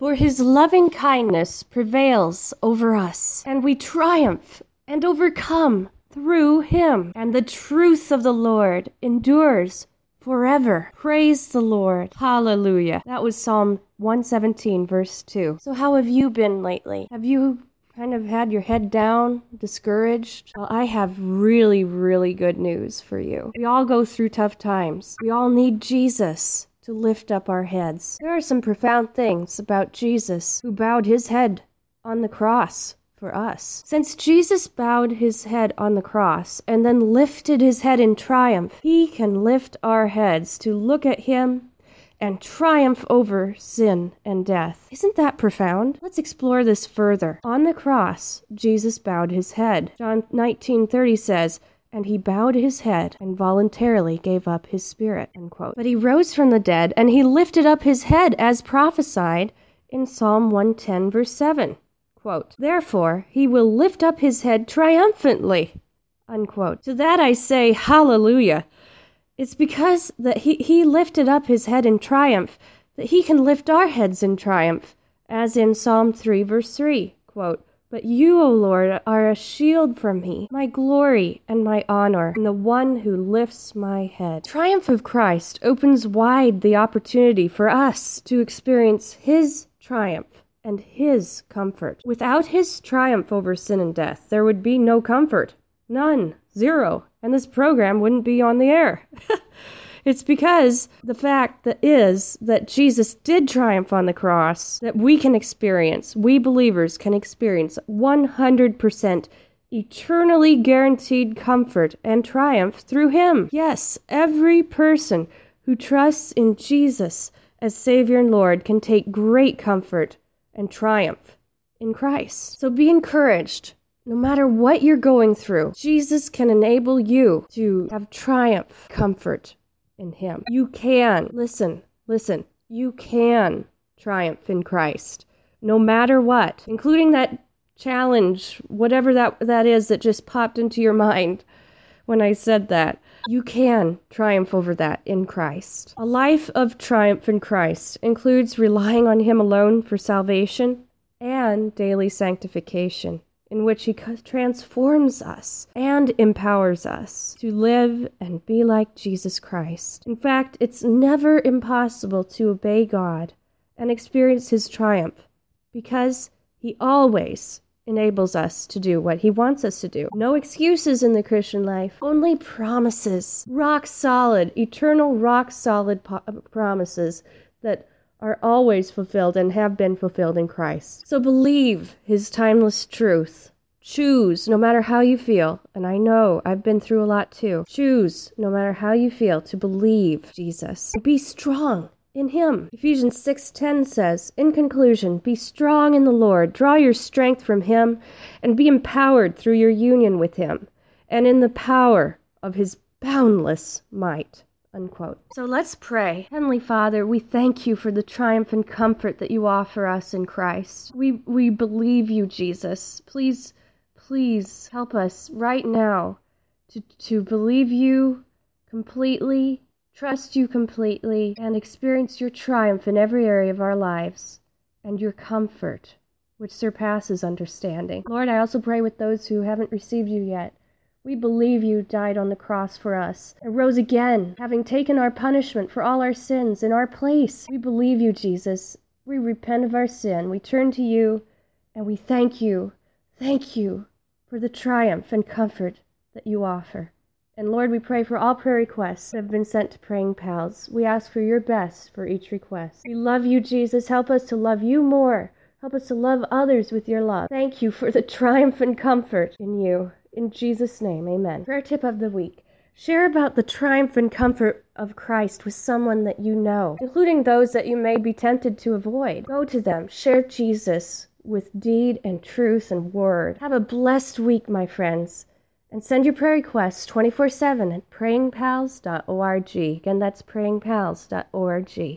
For his loving kindness prevails over us, and we triumph and overcome through him. And the truth of the Lord endures forever. Praise the Lord. Hallelujah. That was Psalm 117, verse 2. So how have you been lately? Have you kind of had your head down, discouraged? Well, I have really, really good news for you. We all go through tough times. We all need Jesus to lift up our heads. There are some profound things about Jesus, who bowed his head on the cross for us. Since Jesus bowed his head on the cross and then lifted his head in triumph, he can lift our heads to look at him and triumph over sin and death. Isn't that profound? Let's explore this further. On the cross, Jesus bowed his head. John 19:30 says, "And he bowed his head and voluntarily gave up his spirit," unquote. But he rose from the dead, and he lifted up his head as prophesied in Psalm 110, verse 7. Quote, "Therefore he will lift up his head triumphantly," unquote. To that I say, hallelujah. It's because that he lifted up his head in triumph that he can lift our heads in triumph, as in Psalm 3, verse 3. Quote, "But you, O Lord, are a shield for me, my glory and my honor, and the one who lifts my head." The triumph of Christ opens wide the opportunity for us to experience his triumph and his comfort. Without his triumph over sin and death, there would be no comfort. None. Zero. And this program wouldn't be on the air. It's because the fact that Jesus did triumph on the cross that we can experience, we believers can experience 100% eternally guaranteed comfort and triumph through him. Yes, every person who trusts in Jesus as Savior and Lord can take great comfort and triumph in Christ. So be encouraged. No matter what you're going through, Jesus can enable you to have triumph, comfort in him. You can, listen, you can triumph in Christ, no matter what, including that challenge, whatever that is that just popped into your mind when I said that. You can triumph over that in Christ. A life of triumph in Christ includes relying on him alone for salvation and daily sanctification, in which he transforms us and empowers us to live and be like Jesus Christ. In fact, it's never impossible to obey God and experience his triumph, because he always enables us to do what he wants us to do. No excuses in the Christian life, only promises. Rock solid, eternal rock solid promises that are always fulfilled and have been fulfilled in Christ. So believe his timeless truth. Choose, no matter how you feel, and I know I've been through a lot too. Choose, no matter how you feel, to believe Jesus. Be strong in him. Ephesians 6:10 says, in conclusion, be strong in the Lord, draw your strength from him, and be empowered through your union with him, and in the power of his boundless might. Unquote. So let's pray. Heavenly Father, we thank you for the triumph and comfort that you offer us in Christ. We believe you, Jesus. Please help us right now to believe you completely, trust you completely, and experience your triumph in every area of our lives, and your comfort, which surpasses understanding. Lord, I also pray with those who haven't received you yet. We believe you died on the cross for us and rose again, having taken our punishment for all our sins in our place. We believe you, Jesus. We repent of our sin. We turn to you, and we thank you. Thank you for the triumph and comfort that you offer. And Lord, we pray for all prayer requests that have been sent to Praying Pals. We ask for your best for each request. We love you, Jesus. Help us to love you more. Help us to love others with your love. Thank you for the triumph and comfort in you. In Jesus' name, amen. Prayer tip of the week. Share about the triumph and comfort of Christ with someone that you know, including those that you may be tempted to avoid. Go to them. Share Jesus with deed and truth and word. Have a blessed week, my friends. And send your prayer requests 24/7 at prayingpals.org. Again, that's prayingpals.org.